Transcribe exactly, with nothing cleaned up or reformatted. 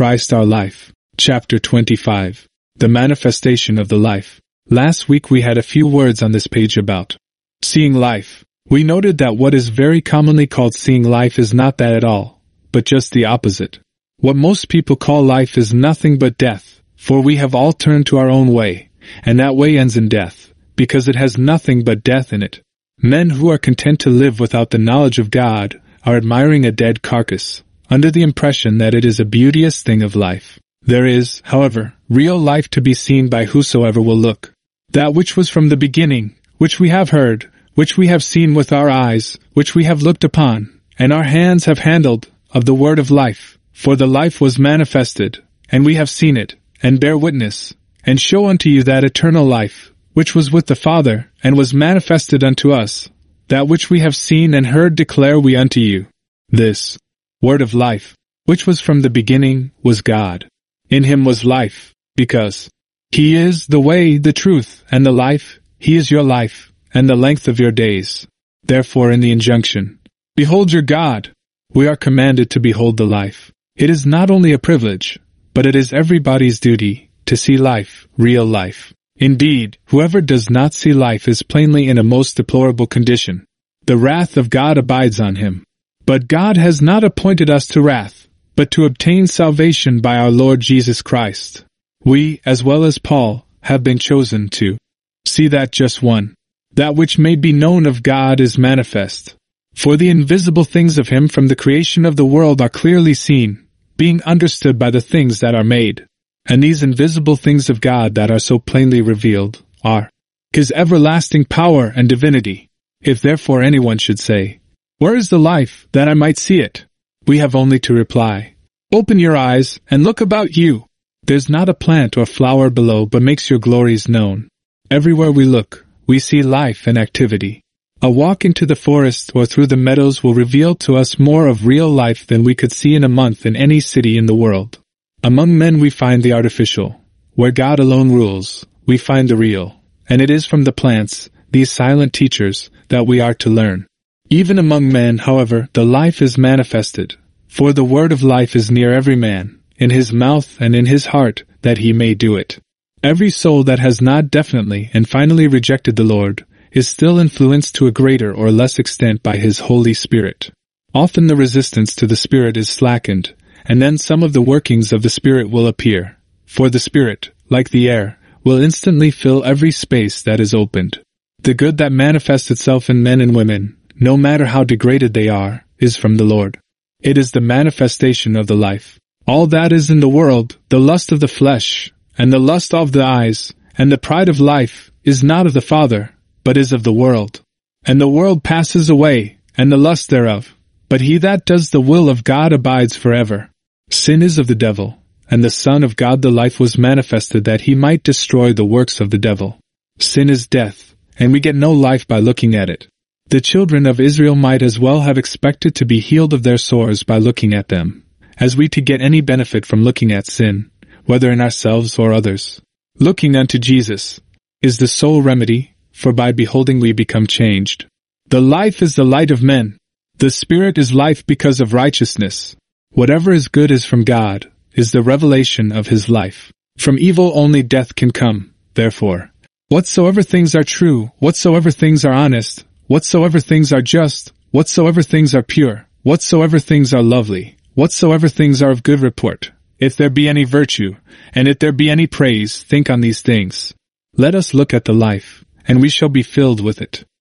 Christ our life. Chapter twenty-five. The Manifestation of the Life. Last week we had a few words on this page about seeing life. We noted that what is very commonly called seeing life is not that at all, but just the opposite. What most people call life is nothing but death, for we have all turned to our own way, and that way ends in death, because it has nothing but death in it. Men who are content to live without the knowledge of God are admiring a dead carcass, under the impression that it is a beauteous thing of life. There is, however, real life to be seen by whosoever will look. That which was from the beginning, which we have heard, which we have seen with our eyes, which we have looked upon, and our hands have handled, of the word of life. For the life was manifested, and we have seen it, and bear witness, and show unto you that eternal life, which was with the Father, and was manifested unto us. That which we have seen and heard declare we unto you. This word of life, which was from the beginning, was God. In him was life, because he is the way, the truth, and the life. He is your life, and the length of your days. Therefore in the injunction, behold your God, we are commanded to behold the life. It is not only a privilege, but it is everybody's duty to see life, real life. Indeed, whoever does not see life is plainly in a most deplorable condition. The wrath of God abides on him. But God has not appointed us to wrath, but to obtain salvation by our Lord Jesus Christ. We, as well as Paul, have been chosen to see that just one, that which may be known of God is manifest. For the invisible things of him from the creation of the world are clearly seen, being understood by the things that are made. And these invisible things of God that are so plainly revealed are his everlasting power and divinity. If therefore anyone should say, where is the life, that I might see it? We have only to reply, open your eyes and look about you. There's not a plant or flower below but makes your glories known. Everywhere we look, we see life and activity. A walk into the forest or through the meadows will reveal to us more of real life than we could see in a month in any city in the world. Among men we find the artificial. Where God alone rules, we find the real. And it is from the plants, these silent teachers, that we are to learn. Even among men, however, the life is manifested. For the word of life is near every man, in his mouth and in his heart, that he may do it. Every soul that has not definitely and finally rejected the Lord is still influenced to a greater or less extent by his Holy Spirit. Often the resistance to the Spirit is slackened, and then some of the workings of the Spirit will appear. For the Spirit, like the air, will instantly fill every space that is opened. The good that manifests itself in men and women, no matter how degraded they are, is from the Lord. It is the manifestation of the life. All that is in the world, the lust of the flesh, and the lust of the eyes, and the pride of life, is not of the Father, but is of the world. And the world passes away, and the lust thereof, but he that does the will of God abides forever. Sin is of the devil, and the Son of God the life was manifested that he might destroy the works of the devil. Sin is death, and we get no life by looking at it. The children of Israel might as well have expected to be healed of their sores by looking at them, as we to get any benefit from looking at sin, whether in ourselves or others. Looking unto Jesus is the sole remedy, for by beholding we become changed. The life is the light of men. The Spirit is life because of righteousness. Whatever is good is from God, is the revelation of his life. From evil only death can come, therefore. Whatsoever things are true, whatsoever things are honest, whatsoever things are just, whatsoever things are pure, whatsoever things are lovely, whatsoever things are of good report, if there be any virtue, and if there be any praise, think on these things. Let us look at the life, and we shall be filled with it.